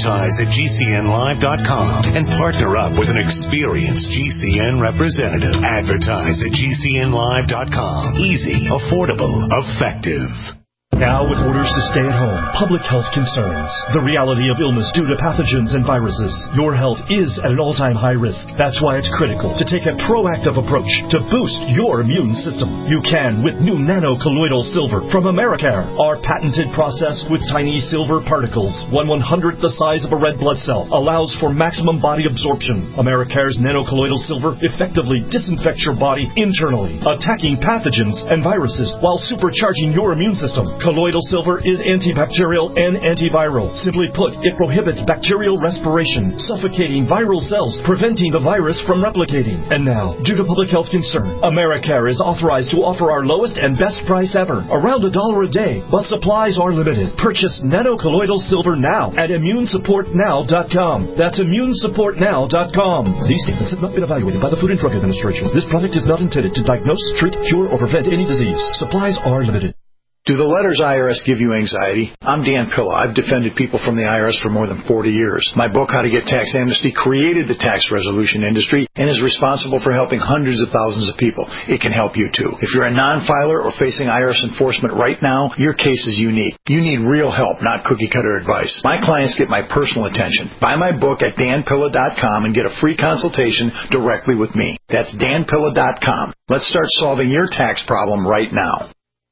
Speaker 1: advertise@gcnlive.com and partner up with an experienced GCN representative. Advertise at gcnlive.com. Easy, affordable, effective.
Speaker 17: Now with orders to stay at home, public health concerns, the reality of illness due to pathogens and viruses, your health is at an all-time high risk. That's why it's critical to take a proactive approach to boost your immune system. You can with new nano-colloidal silver from Americare. Our patented process with tiny silver particles, 1/100th the size of a red blood cell, allows for maximum body absorption. Americare's nano-colloidal silver effectively disinfects your body internally, attacking pathogens and viruses while supercharging your immune system. Colloidal silver is antibacterial and antiviral. Simply put, it prohibits bacterial respiration, suffocating viral cells, preventing the virus from replicating. And now, due to public health concern, Americare is authorized to offer our lowest and best price ever, around $1 a day, but supplies are limited. Purchase nano-colloidal silver now at immunesupportnow.com. That's immunesupportnow.com. These statements have not been evaluated by the Food and Drug Administration. This product is not intended to diagnose, treat, cure, or prevent any disease. Supplies are limited.
Speaker 19: Do the letters IRS give you anxiety? I'm Dan Pilla. I've defended people from the IRS for more than 40 years. My book, How to Get Tax Amnesty, created the tax resolution industry and is responsible for helping hundreds of thousands of people. It can help you too. If you're a non-filer or facing IRS enforcement right now, your case is unique. You need real help, not cookie-cutter advice. My clients get my personal attention. Buy my book at danpilla.com and get a free consultation directly with me. That's danpilla.com. Let's start solving your tax problem right now.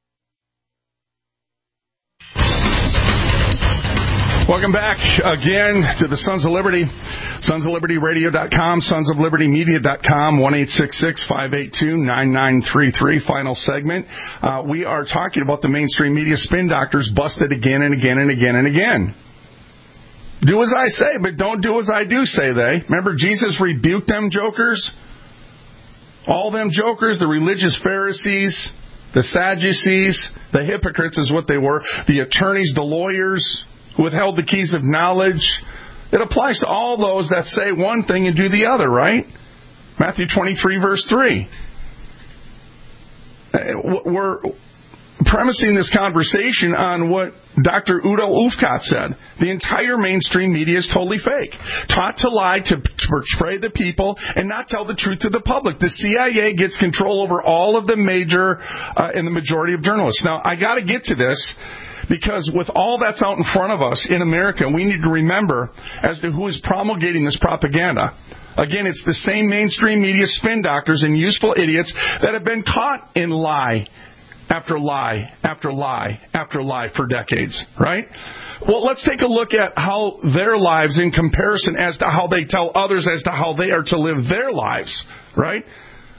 Speaker 4: Welcome back again to the Sons of Liberty, sonsoflibertyradio.com, sonsoflibertymedia.com, 1-866-582-9933. Final segment. We are talking about the mainstream media spin doctors busted again and again and again and again. Do as I say, but don't do as I do, say they. Remember, Jesus rebuked them jokers? All them jokers, the religious Pharisees, the Sadducees, the hypocrites is what they were, the attorneys, the lawyers, who withheld the keys of knowledge. It applies to all those that say one thing and do the other, right? Matthew 23, verse 3. We're premising this conversation on what Dr. Udo Ulfkott said. The entire mainstream media is totally fake. Taught to lie, to portray the people, and not tell the truth to the public. The CIA gets control over all of the major and the majority of journalists. Now, I got to get to this, because with all that's out in front of us in America, we need to remember as to who is promulgating this propaganda. Again, it's the same mainstream media spin doctors and useful idiots that have been caught in lie after lie after lie after lie for decades, right? Well, let's take a look at how their lives in comparison as to how they tell others as to how they are to live their lives, right?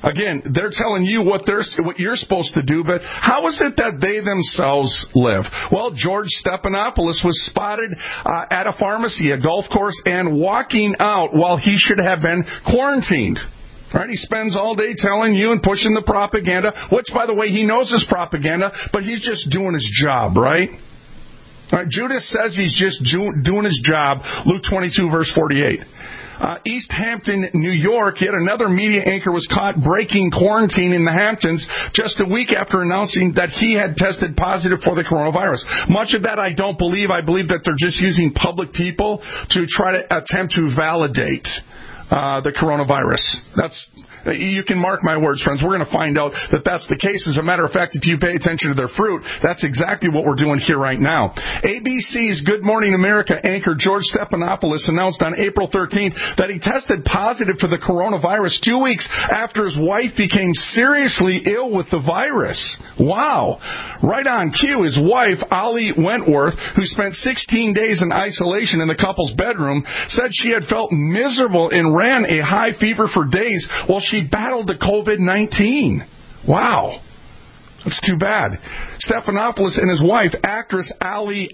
Speaker 4: Again, they're telling you what you're supposed to do, but how is it that they themselves live? Well, George Stephanopoulos was spotted at a pharmacy, a golf course, and walking out while he should have been quarantined. Right? He spends all day telling you and pushing the propaganda, which, by the way, he knows is propaganda, but he's just doing his job, right? All right, Judas says he's just doing his job. Luke 22, verse 48. East Hampton, New York, yet another media anchor was caught breaking quarantine in the Hamptons just a week after announcing that he had tested positive for the coronavirus. Much of that I don't believe. I believe that they're just using public people to try to attempt to validate the coronavirus. You can mark my words, friends. We're going to find out that that's the case. As a matter of fact, if you pay attention to their fruit, that's exactly what we're doing here right now. ABC's Good Morning America anchor George Stephanopoulos announced on April 13th that he tested positive for the coronavirus 2 weeks after his wife became seriously ill with the virus. Wow. Right on cue, his wife, Ollie Wentworth, who spent 16 days in isolation in the couple's bedroom, said she had felt miserable and ran a high fever for days while she battled the COVID-19. Wow. That's too bad. Stephanopoulos and his wife, actress Allie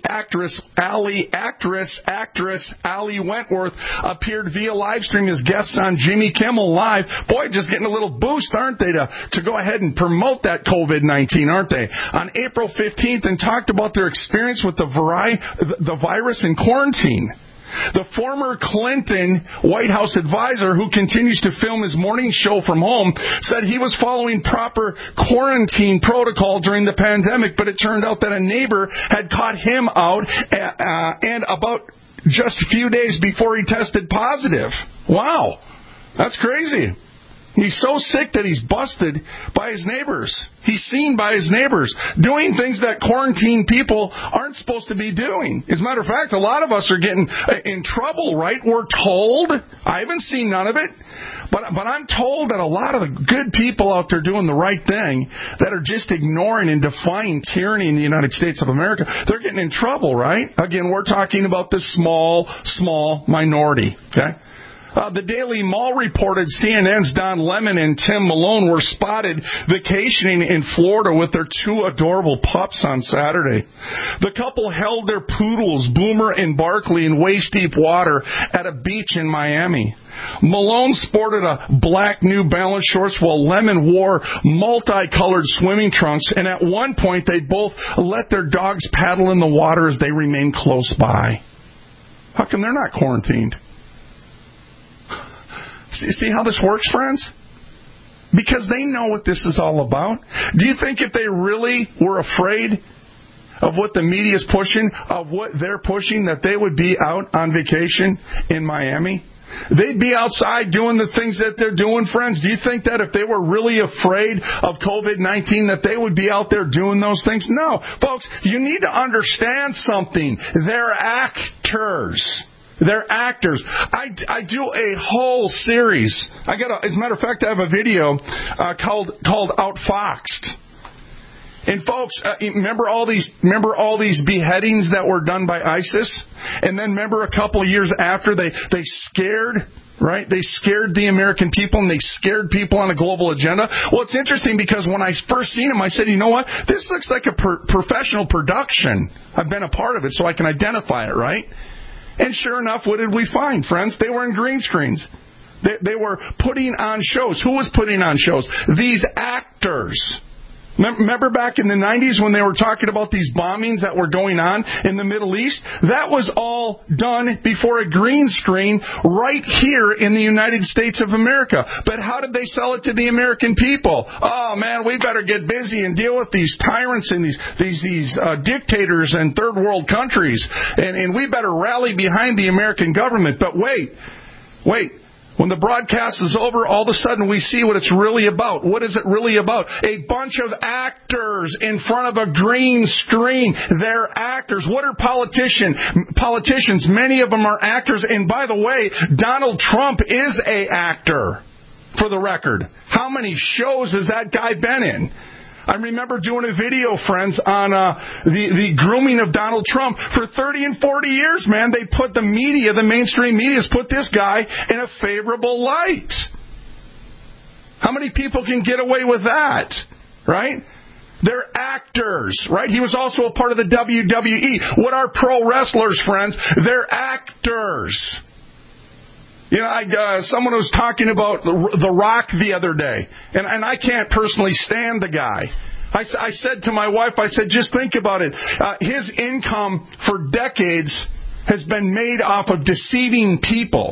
Speaker 4: Wentworth, appeared via live stream as guests on Jimmy Kimmel Live. Boy, just getting a little boost, aren't they, to go ahead and promote that COVID-19, aren't they? On April 15th, and talked about their experience with the virus in quarantine. The former Clinton White House advisor, who continues to film his morning show from home, said he was following proper quarantine protocol during the pandemic, but it turned out that a neighbor had caught him out and about just a few days before he tested positive. Wow, that's crazy. He's so sick that he's busted by his neighbors. He's seen by his neighbors doing things that quarantine people aren't supposed to be doing. As a matter of fact, a lot of us are getting in trouble, right? We're told. I haven't seen none of it. But I'm told that a lot of the good people out there doing the right thing that are just ignoring and defying tyranny in the United States of America, they're getting in trouble, right? Again, we're talking about the small minority, okay? The Daily Mail reported CNN's Don Lemon and Tim Malone were spotted vacationing in Florida with their two adorable pups on Saturday. The couple held their poodles, Boomer and Barkley, in waist-deep water at a beach in Miami. Malone sported a black New Balance shorts while Lemon wore multicolored swimming trunks, and at one point they both let their dogs paddle in the water as they remained close by. How come they're not quarantined? See how this works, friends? Because they know what this is all about. Do you think if they really were afraid of what the media is pushing, of what they're pushing, that they would be out on vacation in Miami? They'd be outside doing the things that they're doing, friends. Do you think that if they were really afraid of COVID-19 that they would be out there doing those things? No. Folks, you need to understand something. They're actors. They're actors. I do a whole series. As a matter of fact, I have a video called Outfoxed. And folks, remember all these beheadings that were done by ISIS? And then remember a couple of years after they scared, right? They scared the American people and they scared people on a global agenda. Well, it's interesting because when I first seen them, I said, you know what? This looks like a professional production. I've been a part of it, so I can identify it, right? And sure enough, what did we find, friends? They were in green screens. They were putting on shows. Who was putting on shows? These actors. Remember back in the 90s when they were talking about these bombings that were going on in the Middle East? That was all done before a green screen right here in the United States of America. But how did they sell it to the American people? Oh, man, we better get busy and deal with these tyrants and these dictators in third world countries. And we better rally behind the American government. But wait. When the broadcast is over, all of a sudden we see what it's really about. What is it really about? A bunch of actors in front of a green screen. They're actors. What are politicians? Many of them are actors. And by the way, Donald Trump is an actor, for the record. How many shows has that guy been in? I remember doing a video, friends, on the grooming of Donald Trump. For 30 and 40 years, man, they put the mainstream media's put this guy in a favorable light. How many people can get away with that, right? They're actors, right? He was also a part of the WWE. What are pro wrestlers, friends? They're actors. Someone was talking about The Rock the other day, and I can't personally stand the guy. I said to my wife, just think about it. His income for decades has been made off of deceiving people.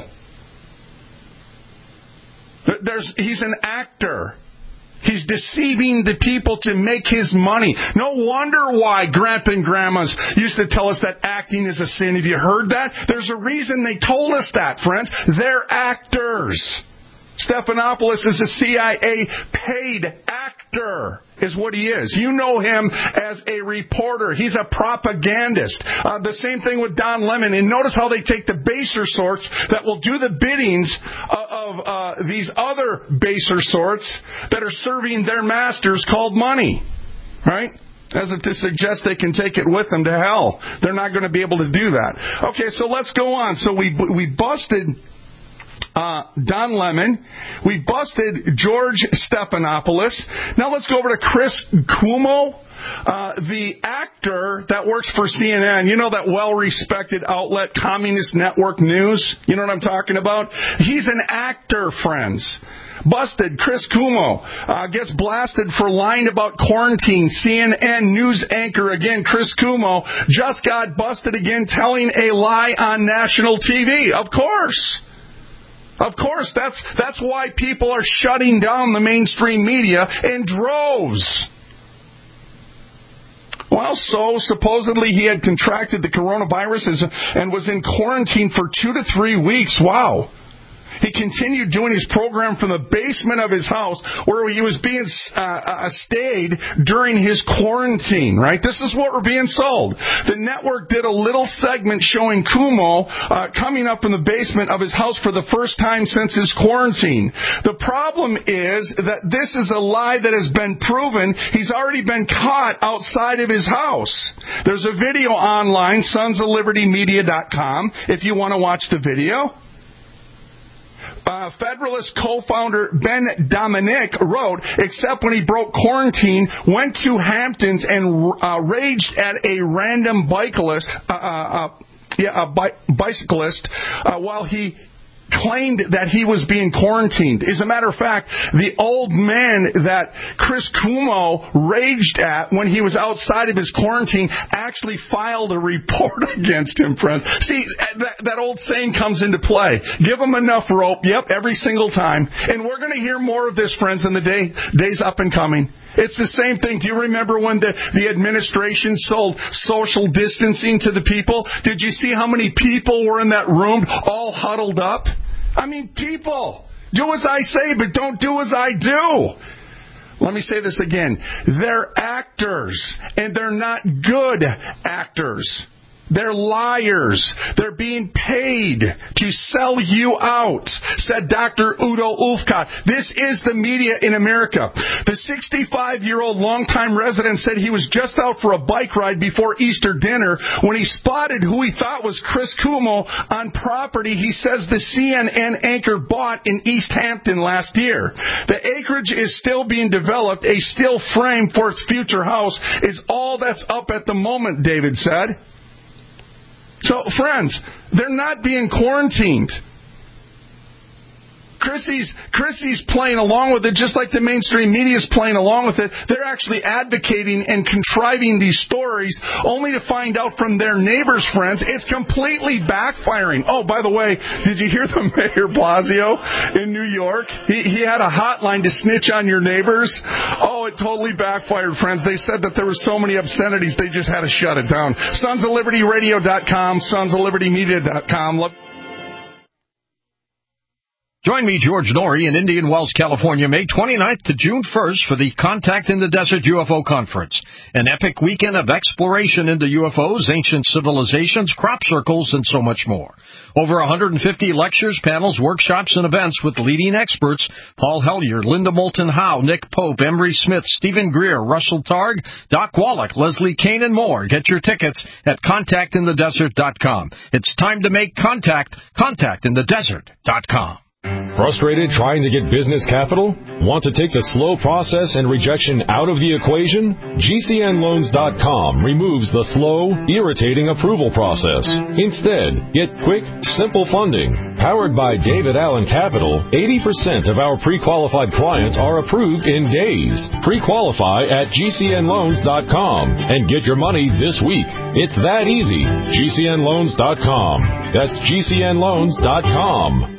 Speaker 4: He's an actor. He's deceiving the people to make his money. No wonder why grandpa and grandmas used to tell us that acting is a sin. Have you heard that? There's a reason they told us that, friends. They're actors. Stephanopoulos is a CIA paid actor, is what he is. You know him as a reporter. He's a propagandist. The same thing with Don Lemon. And notice how they take the baser sorts that will do the biddings of these other baser sorts that are serving their masters called money. Right? As if to suggest they can take it with them to hell. They're not going to be able to do that. Okay, so let's go on. So we busted Don Lemon. We busted George Stephanopoulos. Now let's go over to Chris Cuomo, the actor that works for CNN. You know that well-respected outlet, Communist Network News? You know what I'm talking about? He's an actor, friends. Busted. Chris Cuomo gets blasted for lying about quarantine. CNN news anchor again, Chris Cuomo, just got busted again telling a lie on national TV. Of course. Of course, that's why people are shutting down the mainstream media in droves. Well, so supposedly he had contracted the coronavirus and was in quarantine for 2 to 3 weeks. Wow. He continued doing his program from the basement of his house where he was being stayed during his quarantine, right? This is what we're being sold. The network did a little segment showing Cuomo coming up from the basement of his house for the first time since his quarantine. The problem is that this is a lie that has been proven. He's already been caught outside of his house. There's a video online, sonsoflibertymedia.com, if you want to watch the video. Federalist co-founder Ben Dominic wrote, except when he broke quarantine, went to Hamptons and raged at a random bicyclist while he claimed that he was being quarantined. As a matter of fact, the old man that Chris Cuomo raged at when he was outside of his quarantine actually filed a report against him, friends. See, that old saying comes into play. Give him enough rope, every single time. And we're going to hear more of this, friends, in the days up and coming. It's the same thing. Do you remember when the administration sold social distancing to the people? Did you see how many people were in that room all huddled up? I mean, people, do as I say, but don't do as I do. Let me say this again. They're actors, and they're not good actors. They're liars. They're being paid to sell you out, said Dr. Udo Ulfkott. This is the media in America. The 65-year-old longtime resident said he was just out for a bike ride before Easter dinner when he spotted who he thought was Chris Cuomo on property he says the CNN anchor bought in East Hampton last year. The acreage is still being developed. A steel frame for its future house is all that's up at the moment, David said. So, friends, they're not being quarantined. Chrissy's playing along with it just like the mainstream media is playing along with it. They're actually advocating and contriving these stories only to find out from their neighbors, friends, it's completely backfiring. Oh, by the way, did you hear the Mayor Blasio in New York? He had a hotline to snitch on your neighbors. Oh, it totally backfired, friends. They said that there were so many obscenities, they just had to shut it down. SonsOfLibertyRadio.com, SonsOfLibertyMedia.com.
Speaker 20: Join me, George Norrie, in Indian Wells, California, May 29th to June 1st for the Contact in the Desert UFO Conference, an epic weekend of exploration into UFOs, ancient civilizations, crop circles, and so much more. Over 150 lectures, panels, workshops, and events with leading experts: Paul Hellyer, Linda Moulton Howe, Nick Pope, Emery Smith, Stephen Greer, Russell Targ, Doc Wallach, Leslie Kane, and more. Get your tickets at contactinthedesert.com. It's time to make contact. ContactInTheDesert.com.
Speaker 21: Frustrated trying to get business capital? Want to take the slow process and rejection out of the equation? GCNLoans.com removes the slow, irritating approval process. Instead, get quick, simple funding. Powered by David Allen Capital, 80% of our pre-qualified clients are approved in days. Pre-qualify at GCNLoans.com and get your money this week. It's that easy. GCNLoans.com. That's GCNLoans.com.